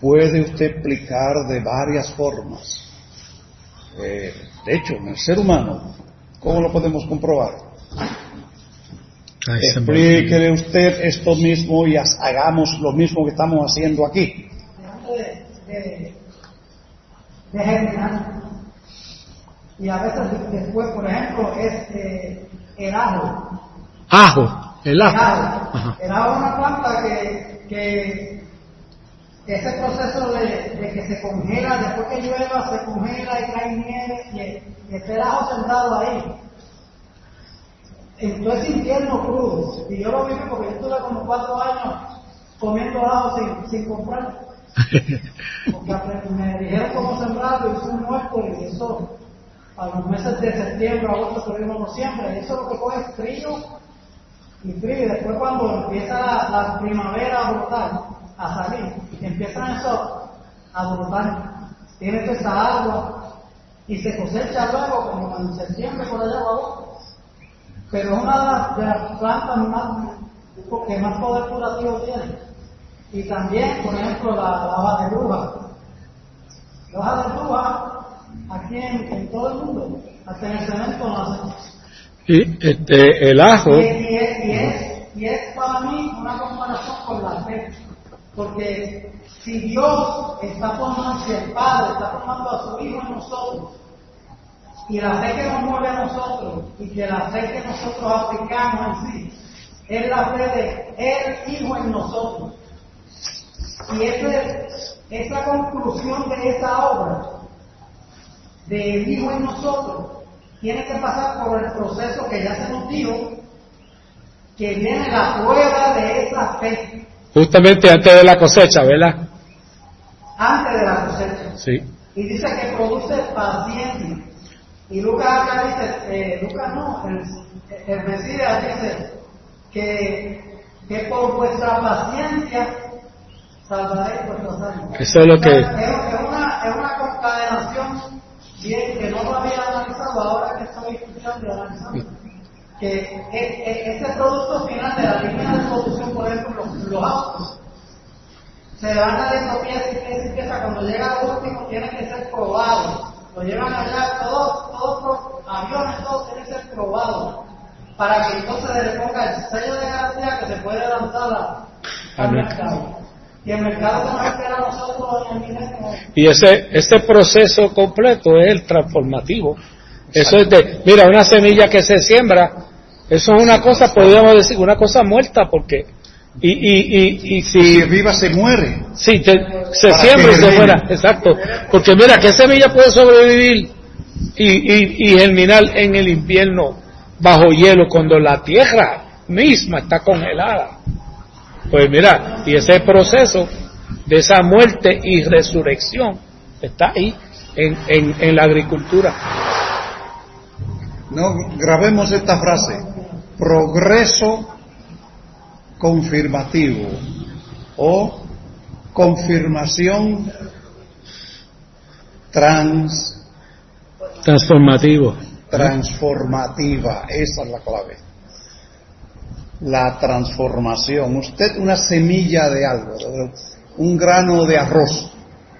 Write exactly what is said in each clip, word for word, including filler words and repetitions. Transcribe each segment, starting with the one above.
puede usted explicar de varias formas. Eh, de hecho, en el ser humano, ¿cómo lo podemos comprobar? Explíquele usted esto mismo y hagamos lo mismo que estamos haciendo aquí. De, de, de germinar. Y a veces después, por ejemplo, es eh, el ajo. Ajo, el ajo. El ajo, el ajo es una planta que, que ese proceso de, de que se congela, después que llueva, se congela y cae nieve, y está el ajo sentado ahí. Entonces invierno crudo, y yo lo vi porque yo estuve como cuatro años comiendo ajo sin, sin comprar, porque me dijeron cómo sembrarlo, hice un muerto, y eso a los meses de septiembre, agosto, febrero, no siempre, y eso lo que coge es frío y frío, y después cuando empieza la, la primavera a brotar, a salir, empiezan eso a brotar, tiene toda esa agua y se cosecha luego como en septiembre por allá abajo. Pero es una de las, de las plantas más, que más poder curativo tiene. Y también, por ejemplo, la, la hoja de bruja. La hoja de bruja, aquí en, en todo el mundo, hasta en el cemento nace. Y este, el ajo. Y, y, es, y, es, y es para mí una comparación con la fe. Porque si Dios está formando, si el Padre está formando a su Hijo en nosotros, y la fe que nos mueve a nosotros, y que la fe que nosotros aplicamos en sí, es la fe de el Hijo en nosotros. Y ese, esa conclusión de esa obra, del Hijo en nosotros, tiene que pasar por el proceso que ya se nos dijo, que viene la prueba de esa fe. Justamente antes de la cosecha, ¿verdad? Antes de la cosecha. Sí. Y dice que produce paciencia. Y Lucas acá dice, eh, Lucas no, el, el Mesías dice que, que por vuestra paciencia salvaréis vuestras almas. Eso es lo que... Es, es, una, es una concadenación bien, que no lo había analizado, ahora que estoy escuchando y analizando. Que es, es, ese producto final de la línea de producción, por ejemplo, los, los autos, se van saliendo piezas y piezas y piezas, cuando llega al último tiene que ser probado. Lo llevan allá, todos, todos los aviones, todos tienen que ser probados, para que entonces se le ponga el sello de garantía que se puede lanzar al mercado. Y el mercado se nos espera a nosotros en el milenio. Y ese, ese proceso completo es el transformativo. Eso es de, mira, una semilla que se siembra, eso es una cosa, podríamos decir, una cosa muerta, porque y y y, y si, si es viva se muere. Sí, te, se siembra y se muera, exacto. Porque mira, ¿qué semilla puede sobrevivir y, y, y germinar en el invierno bajo hielo cuando la tierra misma está congelada? Pues mira, y ese proceso de esa muerte y resurrección está ahí en, en, en la agricultura. No, grabemos esta frase: progreso confirmativo o confirmación trans transformativo transformativa. Esa es la clave, la transformación. Usted, una semilla de algo, un grano de arroz,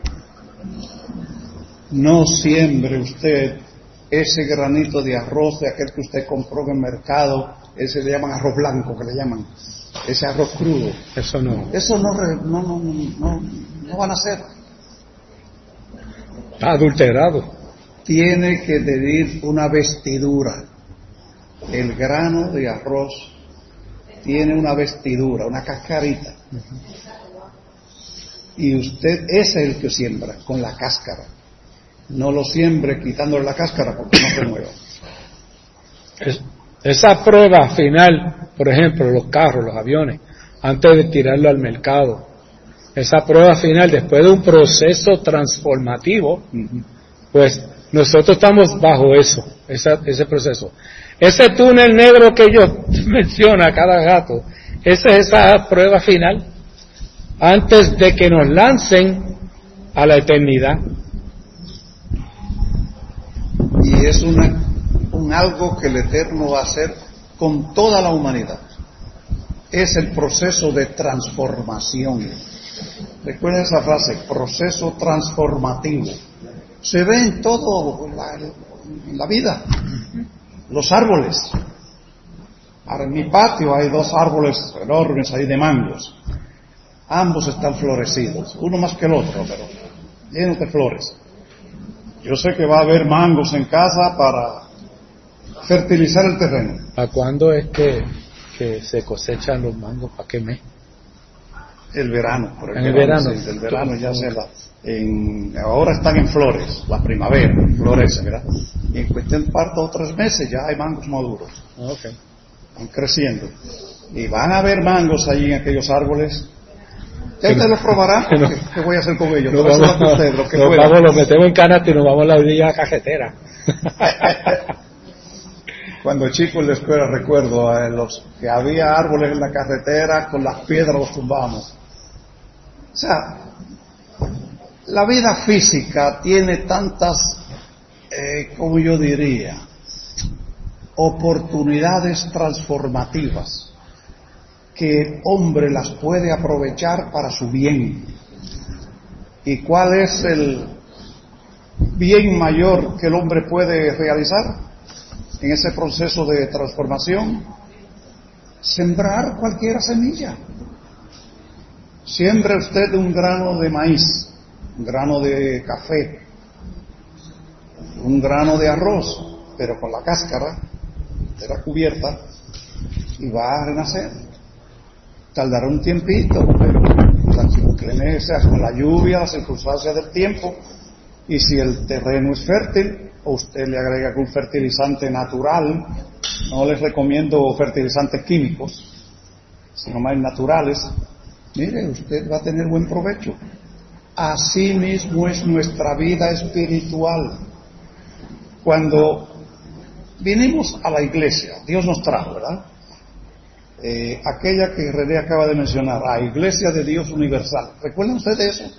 no siembre usted ese granito de arroz de aquel que usted compró en el mercado, ese le llaman arroz blanco, que le llaman ese arroz crudo. Eso no. Eso no, no, no, no, no van a hacer. Está adulterado. Tiene que tener una vestidura. El grano de arroz tiene una vestidura, una cascarita. Y usted es el que siembra con la cáscara. No lo siembre quitándole la cáscara porque no se mueva. Es, esa prueba final, por ejemplo, los carros, los aviones, antes de tirarlo al mercado, esa prueba final, después de un proceso transformativo, pues nosotros estamos bajo eso, esa, ese proceso. Ese túnel negro que yo menciona cada rato, esa es esa prueba final, antes de que nos lancen a la eternidad. Y es una, un algo que el Eterno va a hacer con toda la humanidad. Es el proceso de transformación. Recuerden esa frase, proceso transformativo. Se ve en todo la, en la vida. Los árboles. Ahora, en mi patio hay dos árboles enormes ahí de mangos. Ambos están florecidos, uno más que el otro, pero llenos de flores. Yo sé que va a haber mangos en casa para fertilizar el terreno. ¿A cuándo es que, que se cosechan los mangos? ¿Para qué mes? El verano, por el en verano, el verano. Sí, el verano ya se da. En, ahora están en flores, la primavera, florece, ¿verdad? Y en cuestión de par dos o tres meses ya hay mangos maduros. Okay. Van creciendo. Y van a haber mangos allí en aquellos árboles. Ya ustedes los probarán. No, ¿Qué, ¿Qué voy a hacer con ellos? Nos Por eso vamos, lo que ustedes, lo que nos puedan. vamos, los metemos en canasto y nos vamos a la orilla cajetera. Cuando chico en la escuela recuerdo eh, los, que había árboles en la carretera, con las piedras los tumbamos. O sea, la vida física tiene tantas, eh, como yo diría, oportunidades transformativas que el hombre las puede aprovechar para su bien. ¿Y cuál es el bien mayor que el hombre puede realizar en ese proceso de transformación? Sembrar cualquier semilla. Siembre usted un grano de maíz, un grano de café, un grano de arroz, pero con la cáscara de la cubierta, y va a renacer. Tardará un tiempito, pero la inclemencia con la lluvia, las circunstancias del tiempo, y si el terreno es fértil, o usted le agrega algún fertilizante natural, no les recomiendo fertilizantes químicos, sino más naturales, mire, usted va a tener buen provecho. Así mismo es nuestra vida espiritual. Cuando vinimos a la iglesia, Dios nos trajo, ¿verdad? Eh, aquella que René acaba de mencionar, a Iglesia de Dios Universal. ¿Recuerdan ustedes eso?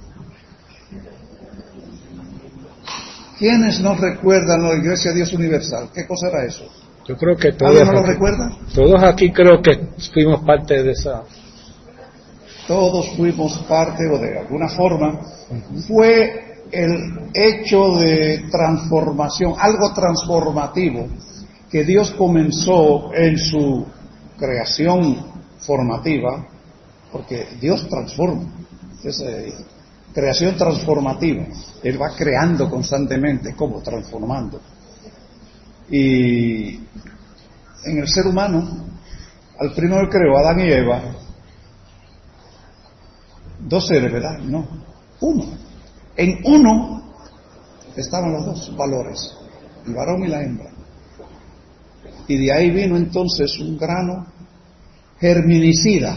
¿Quiénes no recuerdan la Iglesia de Dios Universal? ¿Qué cosa era eso? Yo creo que todos ¿Alguien no lo aquí, recuerda? todos aquí creo que fuimos parte de esa. Todos fuimos parte, o de alguna forma, fue el hecho de transformación, algo transformativo, que Dios comenzó en su creación formativa, porque Dios transforma, es eh, creación transformativa, Él va creando constantemente, como transformando. Y en el ser humano, al primero creó Adán y Eva, dos seres, ¿verdad? No, uno. En uno estaban los dos valores, el varón y la hembra. Y de ahí vino entonces un grano germinicida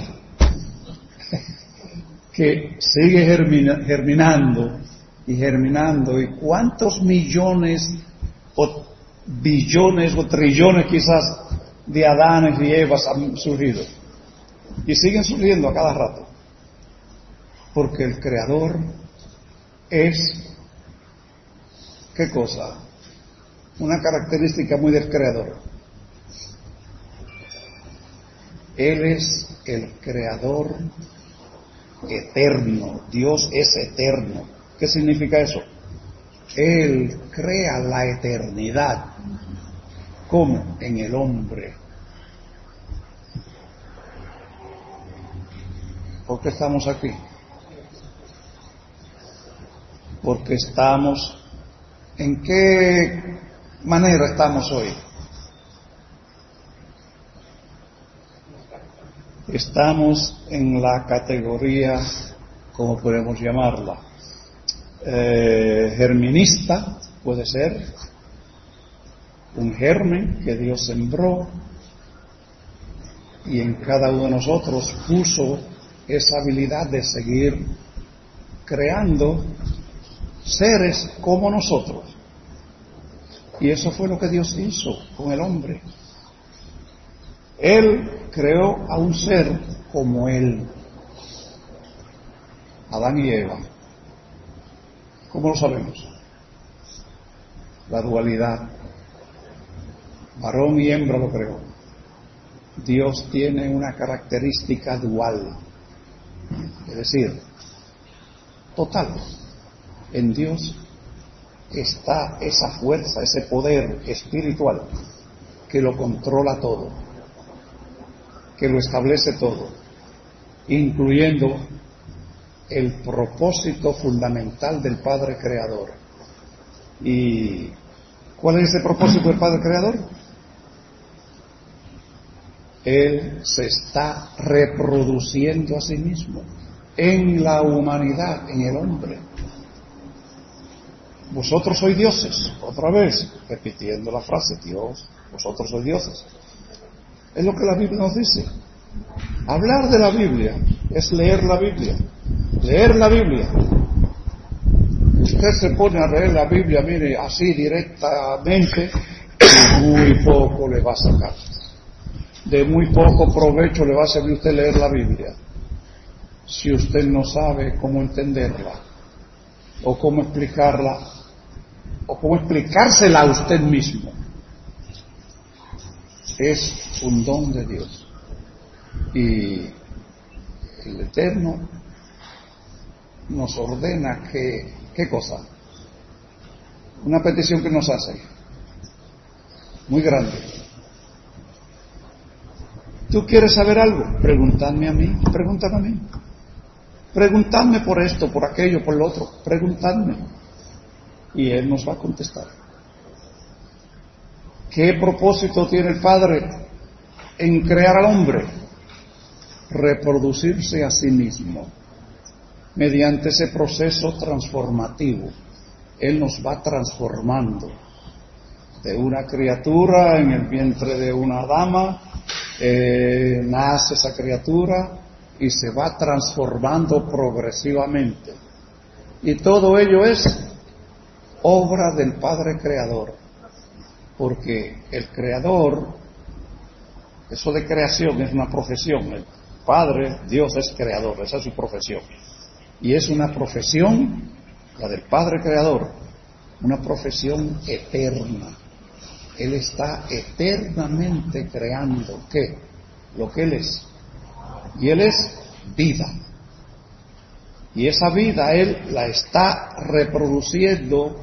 que sigue germina, germinando y germinando. ¿Y cuántos millones o billones o trillones quizás de Adanes y Evas han surgido? Y siguen surgiendo a cada rato. Porque el Creador es, ¿qué cosa? Una característica muy del Creador. Él es el Creador eterno. Dios es eterno. ¿Qué significa eso? Él crea la eternidad. ¿Cómo? En el hombre. ¿Por qué estamos aquí? Porque estamos, ¿en qué manera estamos hoy? Estamos en la categoría, ¿cómo podemos llamarla? Eh, germinista, puede ser, un germen que Dios sembró y en cada uno de nosotros puso esa habilidad de seguir creando seres como nosotros. Y eso fue lo que Dios hizo con el hombre. Él creó a un ser como él, Adán y Eva. ¿Cómo lo sabemos? La dualidad. Varón y hembra lo creó. Dios tiene una característica dual. Es decir, total. En Dios está esa fuerza, ese poder espiritual que lo controla todo, que lo establece todo, incluyendo el propósito fundamental del Padre Creador. ¿Y cuál es ese propósito del Padre Creador? Él se está reproduciendo a sí mismo en la humanidad, en el hombre. Vosotros sois dioses, otra vez, repitiendo la frase, Dios, vosotros sois dioses. Es lo que la Biblia nos dice. Hablar de la Biblia es leer la Biblia. Leer la Biblia. Usted se pone a leer la Biblia, mire, así directamente, y muy poco le va a sacar. De muy poco provecho le va a servir a usted leer la Biblia, si usted no sabe cómo entenderla, o cómo explicarla, o cómo explicársela a usted mismo. Es un don de Dios. Y el Eterno nos ordena que, ¿qué cosa? Una petición que nos hace, muy grande. ¿Tú quieres saber algo? Preguntadme a mí, pregúntame a mí. Preguntadme por esto, por aquello, por lo otro. Preguntadme. Y Él nos va a contestar. ¿Qué propósito tiene el Padre en crear al hombre? Reproducirse a sí mismo. Mediante ese proceso transformativo, Él nos va transformando. De una criatura en el vientre de una dama, eh, nace esa criatura y se va transformando progresivamente. Y todo ello es obra del Padre Creador, porque el Creador, eso de creación es una profesión. El Padre, Dios es creador, esa es su profesión. Y es una profesión, la del Padre Creador, una profesión eterna. Él está eternamente creando, ¿qué? Lo que Él es. Y Él es vida. Y esa vida Él la está reproduciendo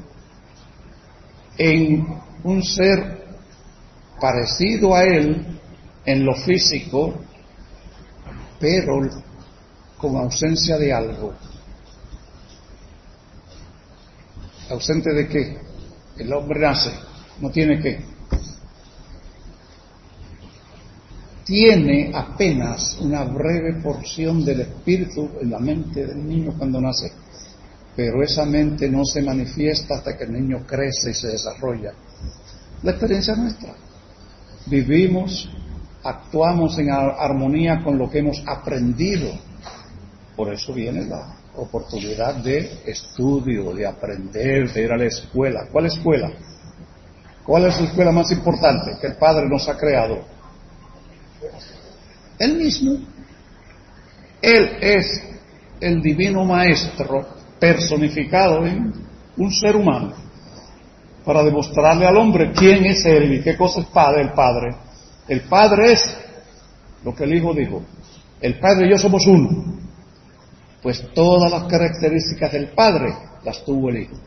en un ser parecido a Él en lo físico, pero con ausencia de algo. ¿Ausente de qué? El hombre nace, no tiene qué. Tiene apenas una breve porción del espíritu en la mente del niño cuando nace, pero esa mente no se manifiesta hasta que el niño crece y se desarrolla. La experiencia nuestra. Vivimos, actuamos en armonía con lo que hemos aprendido. Por eso viene la oportunidad de estudio, de aprender, de ir a la escuela. ¿Cuál escuela? ¿Cuál es la escuela más importante que el Padre nos ha creado? Él mismo. Él es el divino maestro personificado en un ser humano para demostrarle al hombre quién es Él y qué cosa es Padre, el Padre. El Padre es lo que el Hijo dijo. El Padre y yo somos uno. Pues todas las características del Padre las tuvo el Hijo.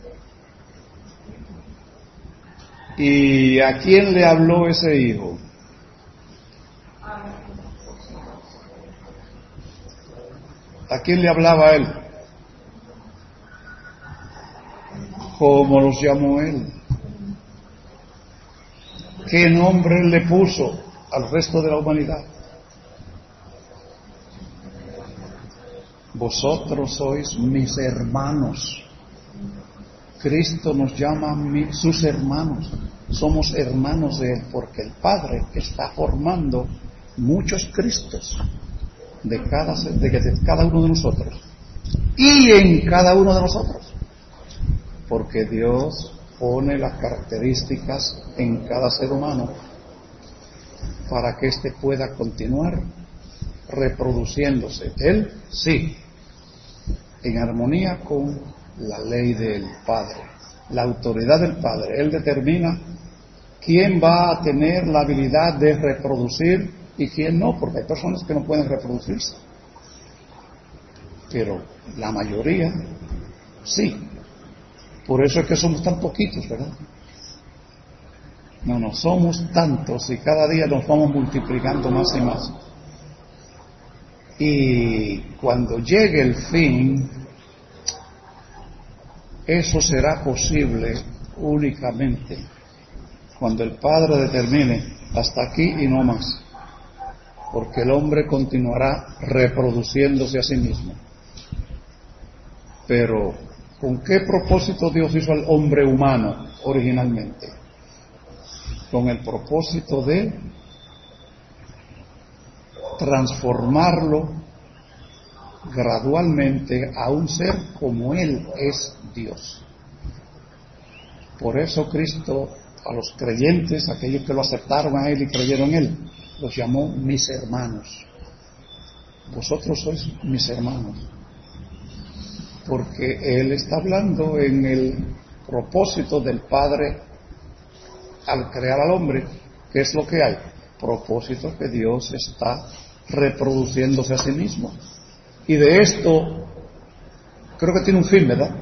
¿Y a quién le habló ese Hijo? ¿A quién le hablaba Él? ¿Cómo los llamó Él? ¿Qué nombre Él le puso al resto de la humanidad? Vosotros sois mis hermanos. Cristo nos llama mi, sus hermanos. Somos hermanos de Él porque el Padre está formando muchos Cristos de cada, de, de cada uno de nosotros y en cada uno de nosotros, porque Dios pone las características en cada ser humano para que éste pueda continuar reproduciéndose. Él sí, en armonía con la ley del Padre, la autoridad del Padre. Él determina quién va a tener la habilidad de reproducir y quién no, porque hay personas que no pueden reproducirse, pero la mayoría Sí. Por eso es que somos tan poquitos, ¿verdad? No, no, somos tantos y cada día nos vamos multiplicando más y más. Y cuando llegue el fin, eso será posible únicamente cuando el Padre determine hasta aquí y no más, porque el hombre continuará reproduciéndose a sí mismo. Pero, ¿con qué propósito Dios hizo al hombre humano originalmente? Con el propósito de transformarlo gradualmente a un ser como Él es Dios. Por eso Cristo a los creyentes, aquellos que lo aceptaron a Él y creyeron en Él, los llamó mis hermanos. Vosotros sois mis hermanos. Porque Él está hablando en el propósito del Padre al crear al hombre. ¿Qué es lo que hay? Propósito que Dios está reproduciéndose a sí mismo. Y de esto creo que tiene un fin, ¿verdad?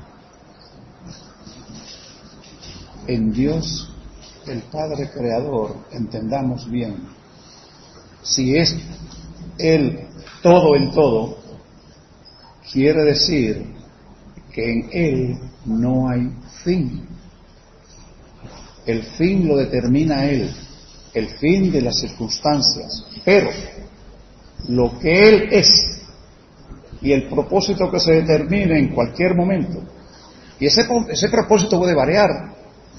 En Dios, el Padre Creador, entendamos bien, si es Él todo en todo, quiere decir que en Él no hay fin. El fin lo determina Él, el fin de las circunstancias, pero lo que Él es y el propósito que se determine en cualquier momento, y ese, ese propósito puede variar.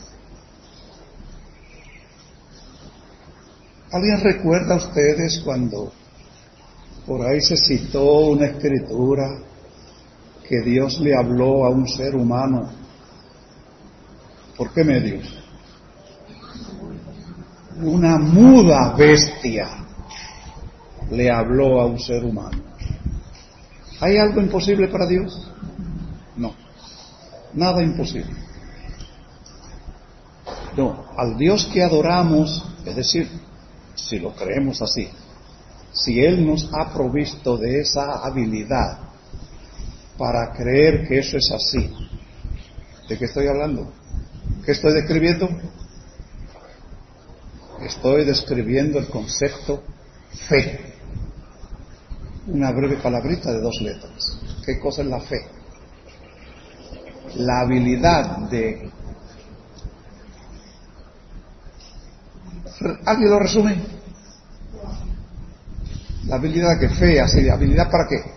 ¿Alguien recuerda a ustedes cuando por ahí se citó una escritura que Dios le habló a un ser humano? ¿Por qué medios? Una muda bestia le habló a un ser humano. ¿Hay algo imposible para Dios? No, nada imposible. No, al Dios que adoramos, es decir, si lo creemos así, si Él nos ha provisto de esa habilidad para creer que eso es así, ¿de qué estoy hablando? ¿Qué estoy describiendo? Estoy describiendo el concepto fe. Una breve palabrita de dos letras. ¿Qué cosa es la fe? La habilidad de... ¿Alguien lo resume? La habilidad que fe hace. ¿Habilidad para qué?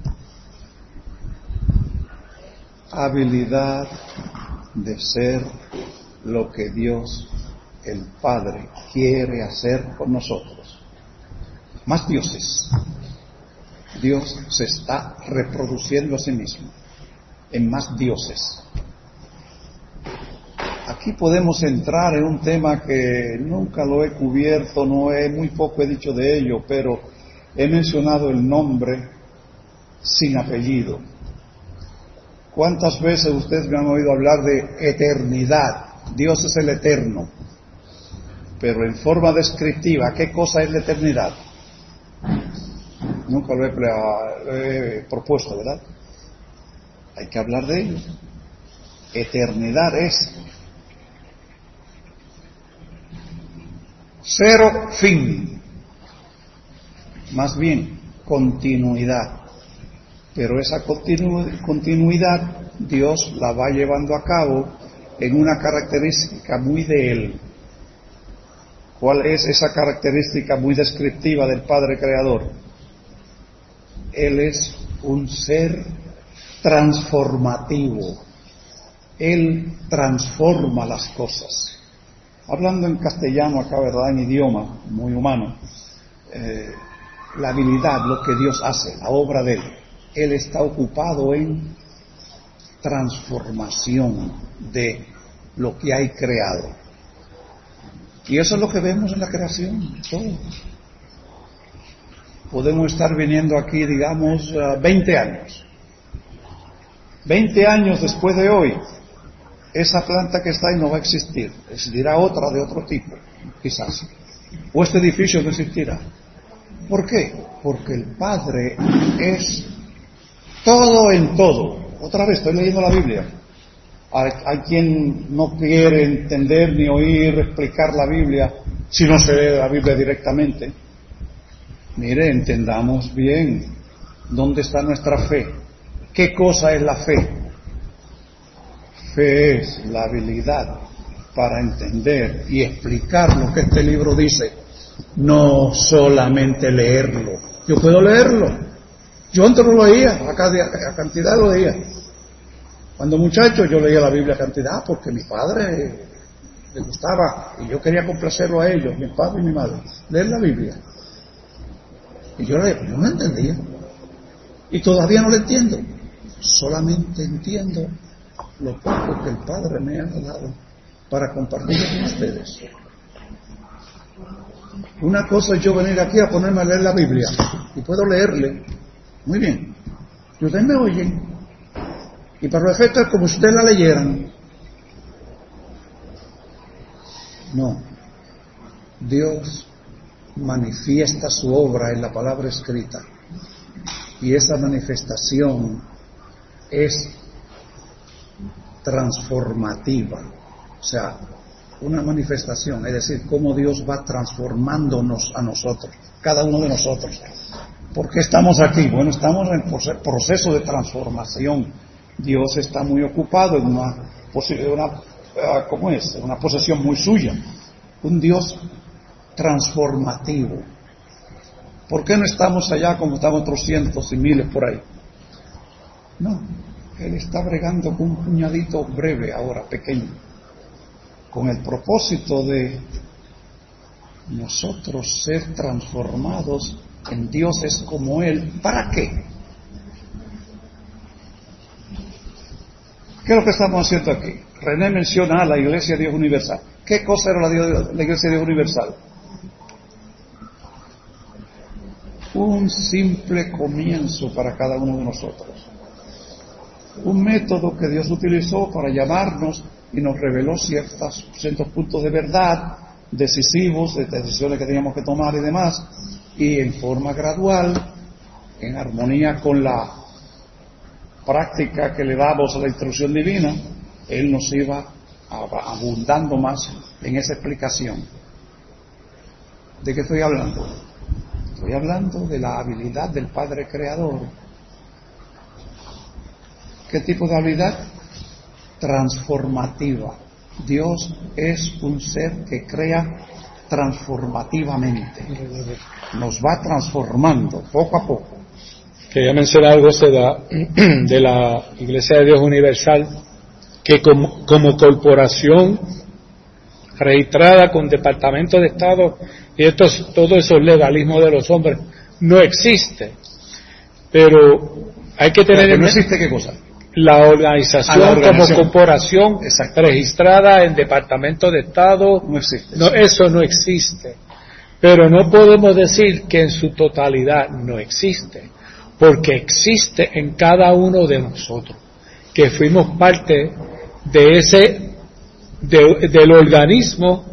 Habilidad de ser lo que Dios, el Padre, quiere hacer con nosotros. Más dioses. Dios se está reproduciendo a sí mismo en más dioses. Aquí podemos entrar en un tema que nunca lo he cubierto, no he, muy poco he dicho de ello, pero he mencionado el nombre sin apellido. ¿Cuántas veces ustedes me han oído hablar de eternidad? Dios es el eterno. Pero en forma descriptiva, ¿qué cosa es la eternidad? Nunca lo he, lo he propuesto, ¿verdad? Hay que hablar de ello. Eternidad es cero fin, más bien continuidad. Pero esa continu- continuidad Dios la va llevando a cabo en una característica muy de Él. ¿Cuál es esa característica muy descriptiva del Padre Creador? Él es un ser transformativo. Él transforma las cosas. Hablando en castellano acá, ¿verdad? En idioma muy humano, eh, la habilidad, lo que Dios hace, la obra de Él. Él está ocupado en transformación de lo que hay creado. Y eso es lo que vemos en la creación, todo. Podemos estar viniendo aquí, digamos, veinte años. veinte años después de hoy, esa planta que está ahí no va a existir. Existirá otra de otro tipo, quizás. O este edificio no existirá. ¿Por qué? Porque el Padre es todo en todo. Otra vez, estoy leyendo la Biblia. Hay, hay quien no quiere entender ni oír explicar la Biblia si no se lee la Biblia directamente. Mire, entendamos bien dónde está nuestra fe. ¿Qué cosa es la fe? Fe es la habilidad para entender y explicar lo que este libro dice, no solamente leerlo. Yo puedo leerlo. Yo antes lo leía, a, cada, a cantidad lo leía. Cuando muchacho yo leía la Biblia a cantidad porque mi padre le gustaba y yo quería complacerlo a ellos, mi padre y mi madre, leer la Biblia. Y yo, yo no la entendía. Y todavía no la entiendo. Solamente entiendo lo poco que el Padre me ha dado para compartirlo con ustedes. Una cosa es yo venir aquí a ponerme a leer la Biblia y puedo leerle muy bien y ustedes me oyen y para los efectos es como si ustedes la leyeran. No, Dios manifiesta su obra en la palabra escrita y esa manifestación es transformativa, o sea, una manifestación, es decir, cómo Dios va transformándonos a nosotros, cada uno de nosotros. ¿Por qué estamos aquí? Bueno, estamos en proceso de transformación. Dios está muy ocupado en una, una ¿cómo es? Una posesión muy suya, un Dios transformativo. ¿Por qué no estamos allá como estamos otros cientos y miles por ahí? No, Él está bregando con un puñadito breve ahora, pequeño, con el propósito de nosotros ser transformados en dioses como Él. ¿Para qué? ¿Qué es lo que estamos haciendo aquí? René menciona a la Iglesia de Dios Universal. ¿Qué cosa era la, Dios, la Iglesia de Dios Universal? Un simple comienzo para cada uno de nosotros. Un método que Dios utilizó para llamarnos y nos reveló ciertos, ciertos puntos de verdad decisivos, de decisiones que teníamos que tomar y demás, y en forma gradual, en armonía con la práctica que le damos a la instrucción divina, Él nos iba abundando más en esa explicación. ¿De qué estoy hablando? Estoy hablando de la habilidad del Padre Creador. ¿Qué tipo de habilidad? Transformativa. Dios es un ser que crea transformativamente. Nos va transformando poco a poco. Quería mencionar algo de la, de la Iglesia de Dios Universal, que como, como corporación registrada con Departamento de Estado y estos, todo esos legalismos de los hombres no existe. Pero hay que tener ¿Pero en no existe qué cosa? La organización, la organización como corporación registrada en Departamento de Estado, no existe. No, eso no existe. Pero no podemos decir que en su totalidad no existe, porque existe en cada uno de nosotros, que fuimos parte de ese, de, del organismo.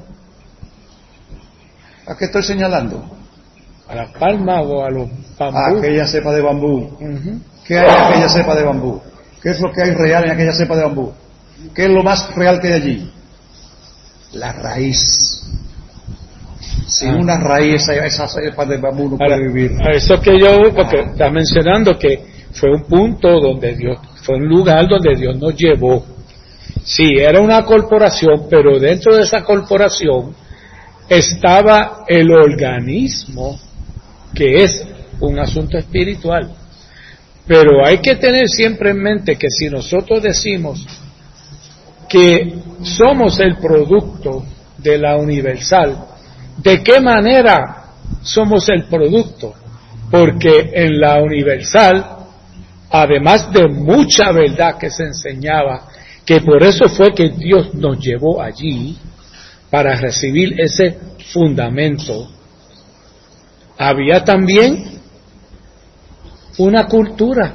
¿A qué estoy señalando? A las palmas o a los bambú. A aquella cepa de bambú. Uh-huh. ¿Qué hay en aquella cepa de bambú? ¿Qué es lo que hay real en aquella cepa de bambú? ¿Qué es lo más real que hay allí? La raíz. Sin ah. una raíz, esa cepa de bambú no puede vivir. Eso que yo, porque está mencionando que fue un punto donde Dios, fue un lugar donde Dios nos llevó. Sí, era una corporación, pero dentro de esa corporación estaba el organismo, que es un asunto espiritual. Pero hay que tener siempre en mente que si nosotros decimos que somos el producto de la universal, ¿de qué manera somos el producto? Porque en la universal, además de mucha verdad que se enseñaba, que por eso fue que Dios nos llevó allí, para recibir ese fundamento, había también una cultura,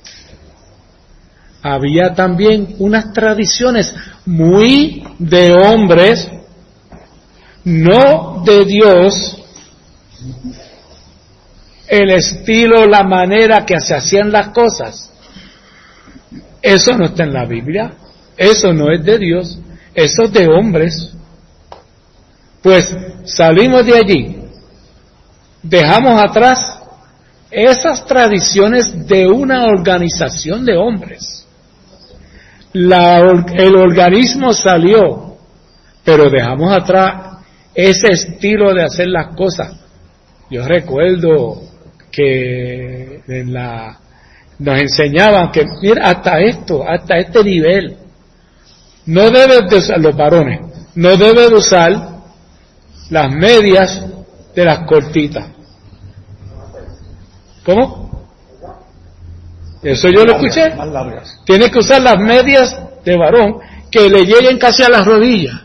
había también unas tradiciones muy de hombres, no de Dios, el estilo, la manera que se hacían las cosas, Eso no está en la Biblia, eso no es de Dios, eso es de hombres. Pues salimos de allí, dejamos atrás esas tradiciones de una organización de hombres. La, el organismo salió, pero dejamos atrás ese estilo de hacer las cosas. Yo recuerdo que en la, nos enseñaban que, mira, hasta esto, hasta este nivel, no debes de usar, los varones, no debes de usar las medias de las cortitas. ¿Cómo? Eso yo lo escuché. Más largas. Tienes que usar las medias de varón que le lleguen casi a las rodillas.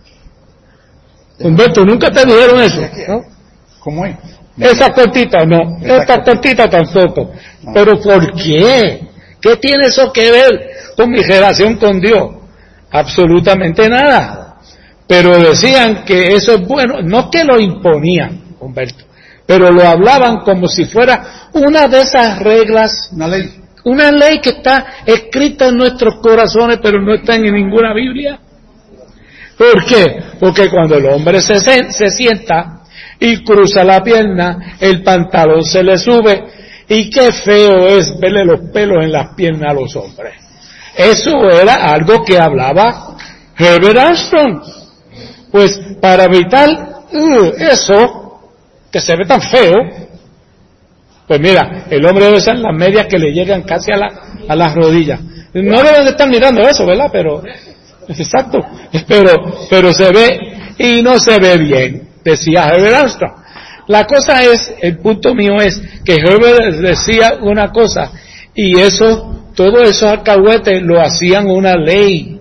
Humberto, ¿nunca te dijeron eso? ¿No? ¿Cómo es? Esa cortita, no. Esta cortita tampoco. No. ¿Pero por qué? ¿Qué tiene eso que ver con mi relación con Dios? Absolutamente nada. Pero decían que eso es bueno. No que lo imponían, Humberto, pero lo hablaban como si fuera una de esas reglas. Una ley. Una ley que está escrita en nuestros corazones, pero no está en ninguna Biblia. ¿Por qué? Porque cuando el hombre se, se sienta y cruza la pierna, el pantalón se le sube, y qué feo es verle los pelos en las piernas a los hombres. Eso era algo que hablaba Herbert Armstrong. Pues para evitar uh, eso, que se ve tan feo, pues mira, el hombre debe usar las medias que le llegan casi a, la, a las rodillas. No deben de estar mirando eso, ¿verdad? Pero, exacto, pero, pero se ve, y no se ve bien, decía Herbert Armstrong. La cosa es, el punto mío es, que Herbert decía una cosa, y eso, todos esos alcahuetes lo hacían una ley.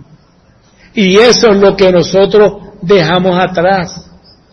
Y eso es lo que nosotros dejamos atrás.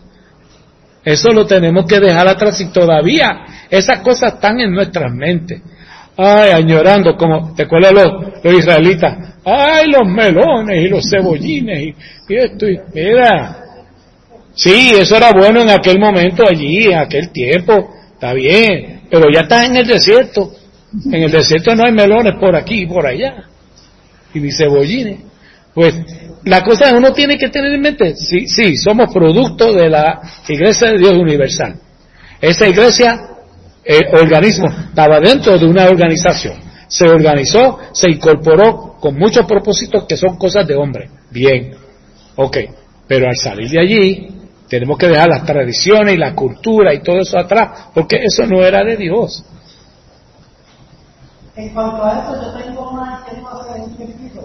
Eso lo tenemos que dejar atrás, y todavía esas cosas están en nuestras mentes. Ay, añorando, como, ¿te acuerdas los, los israelitas? Ay, los melones y los cebollines y, y esto, y mira. Sí, eso era bueno en aquel momento allí, en aquel tiempo, está bien, pero ya estás en el desierto. En el desierto no hay melones por aquí y por allá, y ni cebollines. Pues, la cosa es, uno tiene que tener en mente, sí, sí, somos producto de la Iglesia de Dios Universal. Esa iglesia, el organismo, estaba dentro de una organización. Se organizó, se incorporó con muchos propósitos que son cosas de hombre. Bien, ok, pero al salir de allí, tenemos que dejar las tradiciones y la cultura y todo eso atrás, porque eso no era de Dios. En cuanto a eso, yo tengo una inquietud hace un tiempito.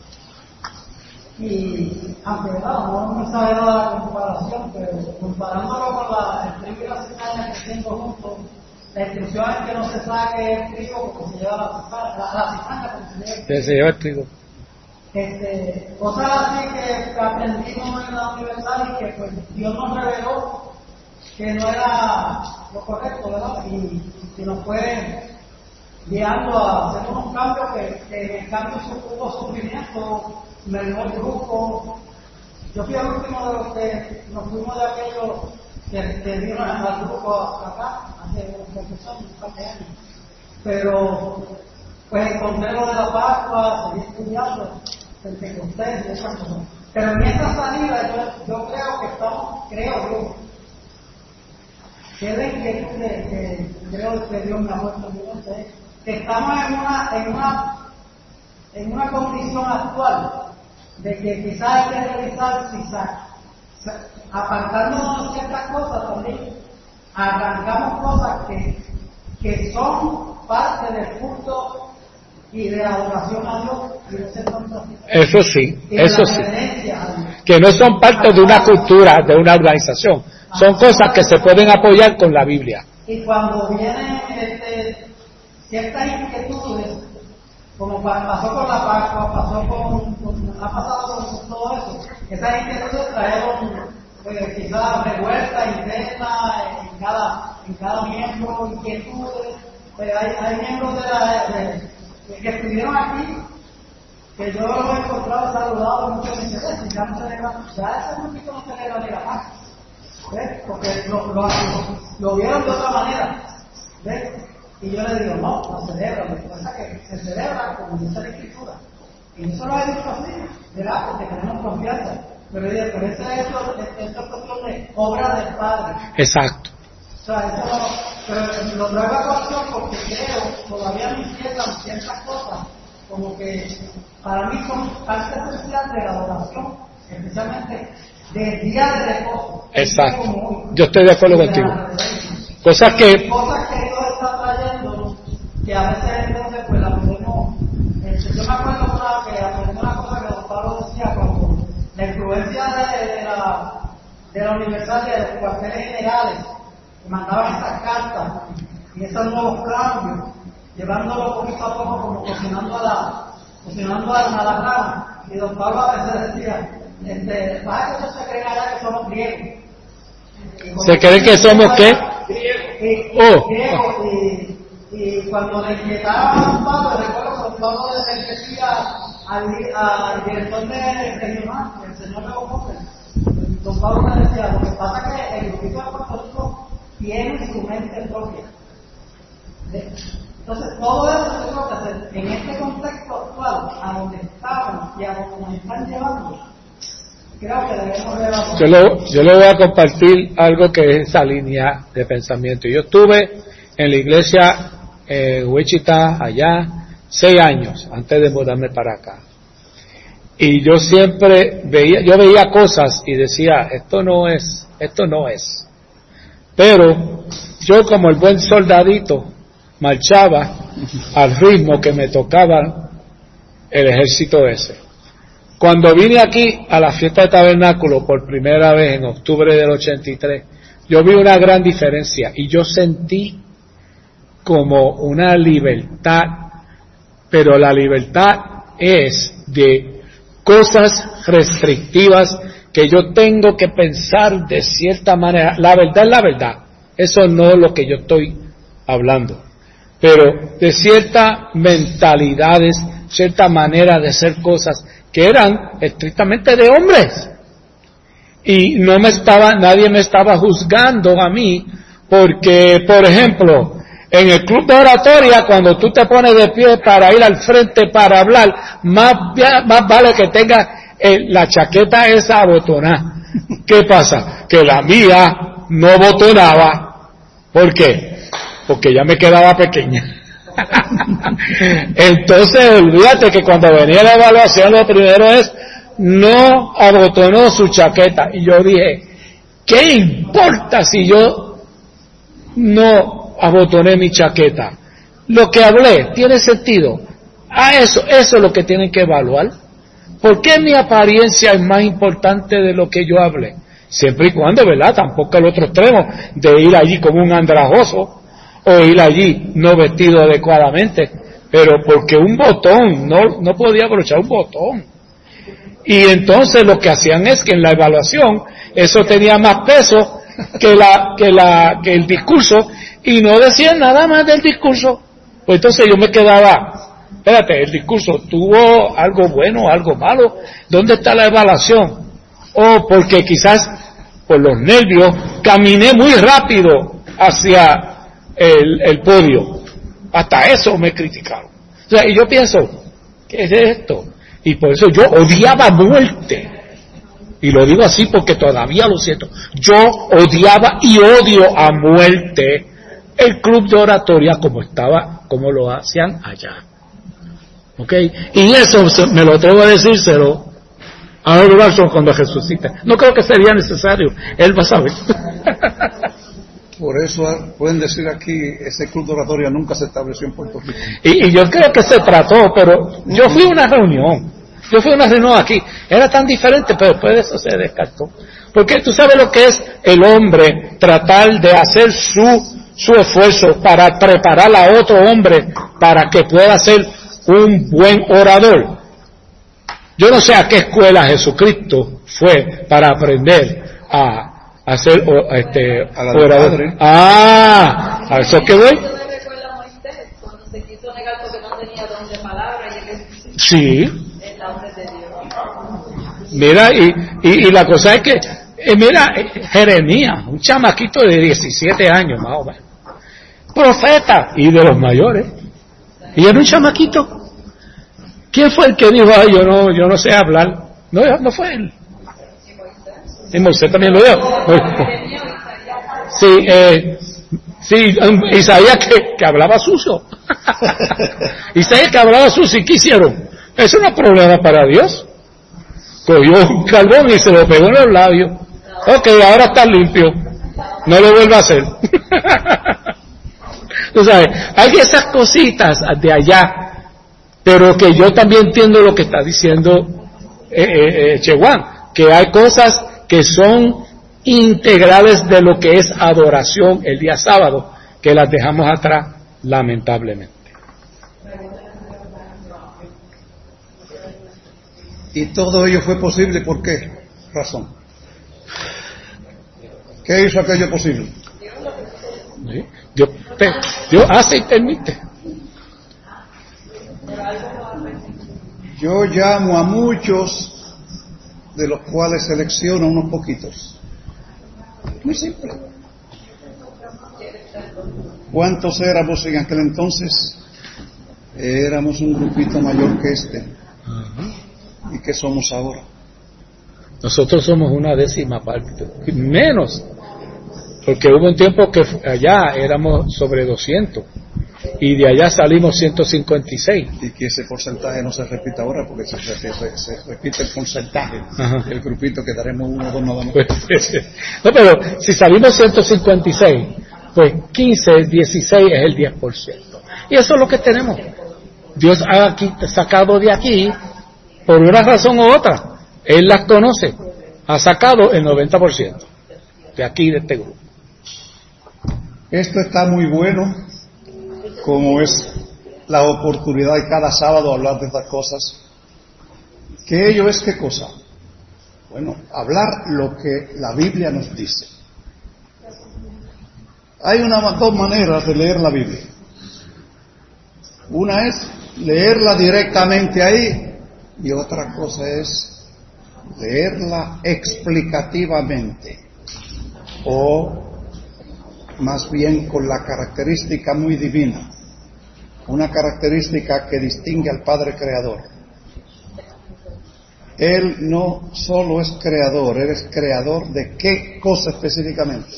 Y, aunque verdad, no me sabe nada la comparación, pero comparándolo con la, el trigo y la cizaña que tengo juntos, la instrucción es que no se saque el trigo porque se lleva la cizaña, la, la cizaña porque se lleva, Se lleva el trigo. Este, cosas así que, que aprendimos en la universal y que pues Dios nos reveló que no era lo correcto, ¿verdad? Y que nos fue guiando a hacer unos cambios que, que en el cambio hubo sufrimiento, menor grupo. Yo fui el último de los que nos fuimos de aquellos que, que vino al grupo acá, hace un par de años. Pero, pues encontré lo de la Pascua, seguí estudiando, el Pentecostés y esas cosas. Pero en esta salida yo, yo creo que estamos, creo yo, que es la inquietud que, que creo que Dios me ha puesto en mi mente, que estamos en una, en una, en una condición actual de que quizás hay que realizar, quizás, apartándonos de ciertas cosas también, arrancamos cosas que, que son parte del culto y de la adoración a Dios, y de ser eso sí, eso sí, a que no son parte de una cultura, de una organización, son cosas que se pueden apoyar con la Biblia. Y cuando vienen este, ciertas inquietudes, como pasó con la Pascua, pasó con, con ha pasado con todo eso, esas inquietudes trajeron pues, quizás revuelta interna en cada, en cada miembro, inquietudes. Pues hay, hay miembros de la, de, que estuvieron aquí, que yo los he encontrado saludados mucho en interés, ya no celebran, ya ese grupito no celebra ni la Pascua, ¿ves? Porque lo, lo, lo, lo vieron de otra manera, ¿ves? Y yo le digo, no, no celebra, lo que pasa es que se celebra como dice la Escritura. Y eso lo he dicho así, ¿verdad? Porque tenemos confianza. Pero, pero esa es esta cuestión de obra del Padre. Exacto. O sea, eso no, pero lo traigo a colación porque creo, todavía me inquietan ciertas cosas, como que para mí son parte esencial de la adoración, especialmente del día de reposo. Exacto. Yo estoy de acuerdo contigo. Cosas que... Cosas que Dios está trayendo, que a veces entonces pues la podemos... Este, yo me acuerdo una, que aprendí una cosa que don Pablo decía cuando la influencia de, de la de la universidad, de los cuarteles generales, que mandaban esas cartas y esos nuevos cambios, llevándolo poquito a poco como cocinando a la cocinando a la rama. Y don Pablo a veces decía, este, para que ellos se creen allá que somos griegos. ¿Se creen que somos qué? Y, oh. griegos, y, y cuando le inquietaban a don Pablo, recuerdo que don Pablo le decía al, al director de regional, el señor Leo Móvil, don Pablo le decía, lo que pasa es que el grupito de Puerto Rico tiene su mente propia. Entonces, todo eso se tengo que hacer en este contexto actual, a donde estamos y a donde nos están llevando. Creo que debemos ver. Yo le, yo le voy a compartir algo que es esa línea de pensamiento. Yo estuve en la iglesia en Wichita, allá, seis años antes de mudarme para acá. Y yo siempre veía, yo veía cosas y decía, esto no es, esto no es. Pero yo como el buen soldadito marchaba al ritmo que me tocaba el ejército ese. Cuando vine aquí a la fiesta de tabernáculo por primera vez en octubre del ochenta y tres, yo vi una gran diferencia y yo sentí como una libertad, pero la libertad es de cosas restrictivas que yo tengo que pensar de cierta manera. La verdad es la verdad, eso no es lo que yo estoy hablando, pero de ciertas mentalidades, cierta manera de hacer cosas que eran estrictamente de hombres, y no me estaba, nadie me estaba juzgando a mí, porque, por ejemplo, en el club de oratoria, cuando tú te pones de pie para ir al frente para hablar, más, más vale que tengas eh, la chaqueta esa abotonada. ¿Qué pasa? Que la mía no botonaba. ¿Por qué? Porque ya me quedaba pequeña. Entonces, olvídate que cuando venía la evaluación, lo primero es, no abotonó su chaqueta. Y yo dije, ¿qué importa si yo no abotoné mi chaqueta? Lo que hablé tiene sentido. Ah, eso, eso es lo que tienen que evaluar. ¿Por qué mi apariencia es más importante de lo que yo hablé? Siempre y cuando, ¿verdad? Tampoco el otro extremo de ir allí como un andrajoso o ir allí no vestido adecuadamente, pero porque un botón, no, no podía abrochar un botón. Y entonces lo que hacían es que en la evaluación eso tenía más peso que la que la que el discurso, y no decían nada más del discurso. Pues entonces yo me quedaba, espérate, el discurso tuvo algo bueno, algo malo, ¿dónde está la evaluación? O porque quizás por los nervios caminé muy rápido hacia el, el podio. Hasta eso me criticaron. O sea, y yo pienso, ¿qué es esto? Y por eso yo odiaba a muerte. Y lo digo así porque todavía lo siento. Yo odiaba y odio a muerte el club de oratoria como estaba, como lo hacían allá. ¿Ok? Y eso me lo atrevo a decírselo a Earl Watson cuando resucite. No creo que sería necesario. Él va a saber. Por eso pueden decir aquí, ese club de oratoria nunca se estableció en Puerto Rico. Y, y yo creo que se trató, pero yo fui a una reunión. Yo fui a una reunión aquí. Era tan diferente, pero después de eso se descartó. Porque tú sabes lo que es el hombre tratar de hacer su, su esfuerzo para preparar a otro hombre para que pueda ser un buen orador. Yo no sé a qué escuela Jesucristo fue para aprender a hacer este a la orador. Ah, a eso que voy. Yo me recuerdo a Moisés cuando se quiso negar porque no tenía don de palabra y él Sí. es la orden de Dios. Mira, y, y, y la cosa es que, eh, mira, eh, Jeremías, un chamaquito de diecisiete años más o menos, profeta, y de los mayores. Y era un chamaquito. ¿Quién fue el que dijo, ay, yo no, yo no sé hablar? No, no fue él. Y Moisés también lo dijo. Sí, eh, sí, Isaías que, que hablaba sucio. Isaías que hablaba sucio, ¿y qué hicieron? Eso no es problema para Dios. Cogió un carbón y se lo pegó en los labios. Ok, ahora está limpio. No lo vuelva a hacer. Tú sabes, hay esas cositas de allá, pero que yo también entiendo lo que está diciendo eh, eh, eh, Chewan, que hay cosas que son integrales de lo que es adoración el día sábado, que las dejamos atrás, lamentablemente. Y todo ello fue posible, ¿por qué razón? ¿Qué hizo aquello posible? ¿Sí? Dios, te, Dios hace y permite. Yo llamo a muchos, de los cuales selecciono unos poquitos. Muy simple. ¿Cuántos éramos en aquel entonces? Éramos un grupito mayor que este. Uh-huh. ¿Y qué somos ahora? Nosotros somos una décima parte, menos, porque hubo un tiempo que allá éramos sobre doscientos y de allá salimos ciento cincuenta y seis. Y que ese porcentaje no se repita ahora, porque se, se, se, se repite el porcentaje. Ajá. El grupito quedaremos uno o dos nada más. No, pero si salimos ciento cincuenta y seis, pues quince, dieciséis es el diez por ciento. Y eso es lo que tenemos. Dios ha aquí, sacado de aquí, por una razón u otra. Él las conoce. Ha sacado el noventa por ciento de aquí, de este grupo. Esto está muy bueno, como es la oportunidad de cada sábado hablar de estas cosas. ¿Qué ello es qué cosa? Bueno, hablar lo que la Biblia nos dice. Hay una, dos maneras de leer la Biblia. Una es leerla directamente ahí, y otra cosa es leerla explicativamente, o más bien con la característica muy divina, una característica que distingue al Padre Creador. Él no solo es creador, Él es creador de qué cosa específicamente.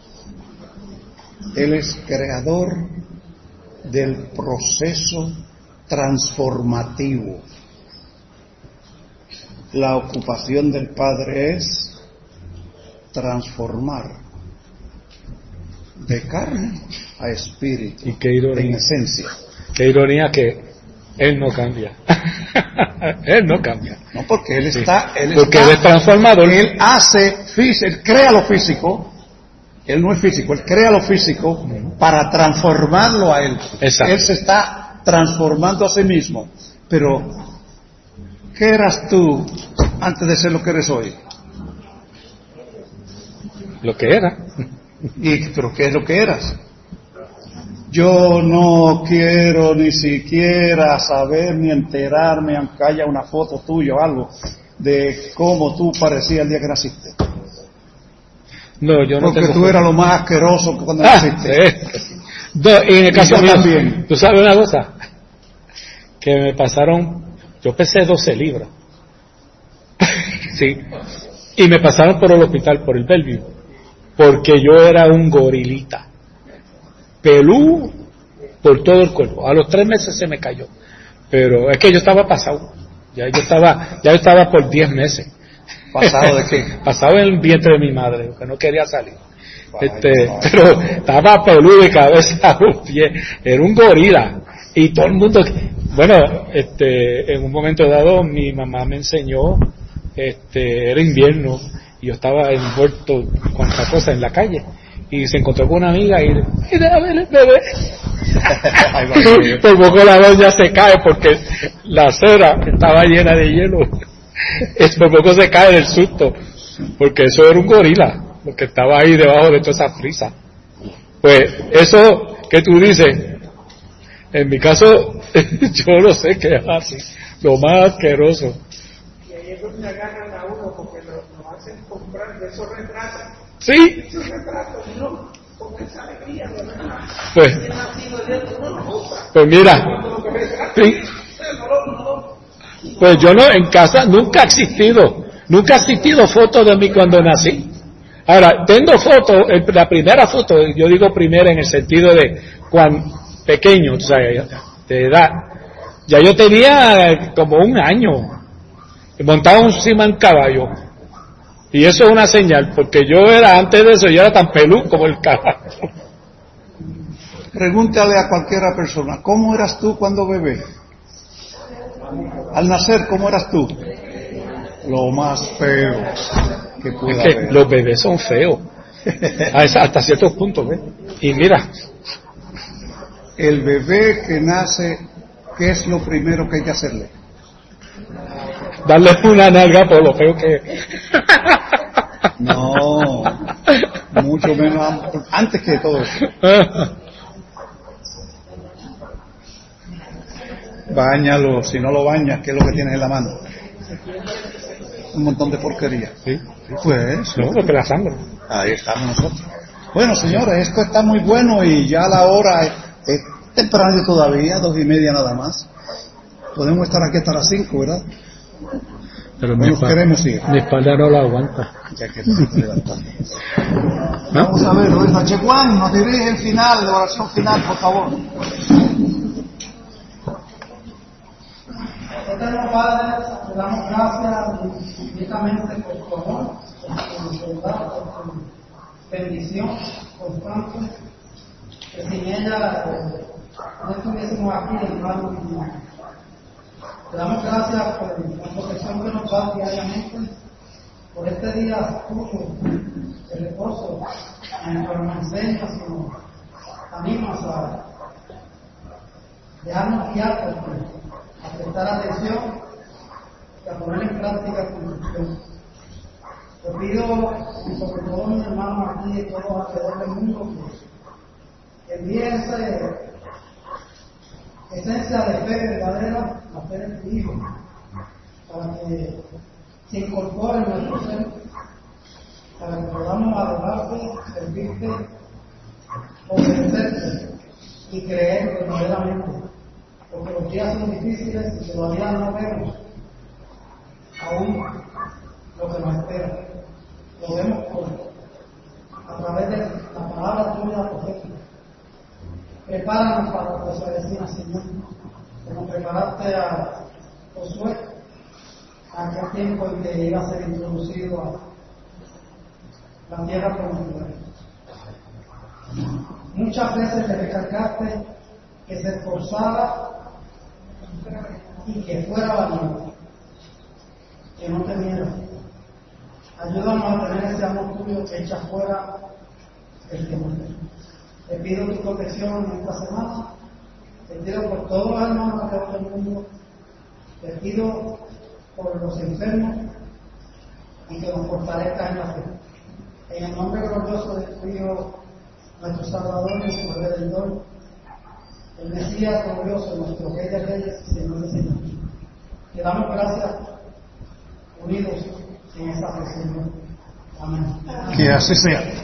Él es creador del proceso transformativo. La ocupación del Padre es transformar de carne a espíritu, y qué ironía, en esencia. Qué ironía que Él no cambia. Él no cambia. No, porque Él está... Sí. Él porque está, Él es transformador. Él hace, Él crea lo físico. Él no es físico, Él crea lo físico uh-huh. para transformarlo a Él. Exacto. Él se está transformando a sí mismo. Pero, ¿qué eras tú antes de ser lo que eres hoy? Lo que era. ¿Y, pero qué es lo que eras? Yo no quiero ni siquiera saber ni enterarme, aunque haya una foto tuya o algo, de cómo tú parecías el día que naciste. No, yo no Porque tengo tú foto. eras lo más asqueroso que cuando ah, naciste. Eh. No, y en el caso mío también. ¿Tú sabes una cosa? Que me pasaron, yo pesé doce libras. Sí. Y me pasaron por el hospital, por el Bellevue, porque yo era un gorilita. Pelú por todo el cuerpo. A los tres meses se me cayó. Pero es que yo estaba pasado. Ya yo estaba, ya yo estaba por diez meses. ¿Pasado de qué? Pasado en el vientre de mi madre, que no quería salir. Ay, este, no. Pero estaba peludo de cabeza a los pies. Era un gorila. Y todo el mundo, bueno, este, en un momento dado mi mamá me enseñó, este, era invierno y yo estaba envuelto con esta cosa en la calle. Y se encontró con una amiga y mira a ver el bebé. Por poco la doña se cae porque la acera estaba llena de hielo. Por poco se cae del susto porque eso era un gorila, lo que estaba ahí debajo de toda esa frisa. Pues eso que tú dices, en mi caso yo no sé qué es así, lo más asqueroso. Y ahí es donde agarran a uno porque lo, lo hacen comprar de esos retratos. Sí. Esos retratos, no. Pues, pues mira, sí, pues yo no, en casa nunca ha existido, nunca ha existido fotos de mí cuando nací. Ahora, tengo fotos, la primera foto, yo digo primera en el sentido de cuando pequeño, o sea, de edad, ya yo tenía como un año, montaba un Simán caballo, y eso es una señal, porque yo era, antes de eso, yo era tan pelú como el caballo. Pregúntale a cualquiera persona, ¿cómo eras tú cuando bebé? Al nacer, ¿cómo eras tú? Lo más feo que pueda Es que haber. los bebés son feos, hasta ciertos puntos, ¿ves? Y mira, El bebé que nace, ¿qué es lo primero que hay que hacerle? darle una nalga por lo feo que es. No, mucho menos antes que todo eso. Báñalo, si no lo bañas, ¿qué es lo que tienes en la mano? Un montón de porquería. Sí, Pues, no, porque la sangre. ahí estamos nosotros. Bueno, señores, esto está muy bueno y ya la hora es, es temprano todavía, dos y media nada más. Podemos estar aquí hasta las cinco, ¿verdad? Pero No mi, nos espalda, queremos ir. mi espalda no la aguanta. Ya que nos estamos levantando. Vamos a ver, Luis Juan, nos dirige el final, la oración final, por favor. Eterno Padre, te damos gracias infinitamente por tu amor, por tu bondad, por tu bendición constante, que sin ella eh, no estuviésemos aquí en mano divina. Te damos gracias por la protección que nos da diariamente, por este día tuyo, de reposo, en el que nos enseñas y nos animas a dejarnos guiar por ti, a prestar atención y a poner en práctica tu instrucción. Te pido, y sobre todo mis hermanos aquí y todos alrededor del mundo, que envíen esa esencia de fe verdadera, la fe de tu Hijo, para que se incorpore en nuestro ser, para que podamos adorarte, servirte, obedecerte y creer verdaderamente. Porque los días son difíciles y todavía no vemos aún lo que nos espera. Lo vemos por, a través de la palabra tuya profética. Prepáranos para lo que se avecina, Señor. Como preparaste a Josué a aquel tiempo en que iba a ser introducido a la tierra prometida. Muchas veces le recalcaste que se esforzara y que fuera valiente, que no temiera. Ayúdanos a tener ese amor tuyo que echa fuera el temor. Te pido tu protección en esta semana, te pido por todos los hermanos alrededor del mundo, te pido por los enfermos y que nos fortalezcas en la fe. En el nombre glorioso de tu Hijo, nuestro Salvador y nuestro Redentor, el Mesías glorioso, nuestro Rey de Reyes y Señor de Señores. Te damos gracias unidos en esta fe, Señor. Amén. Que así sea.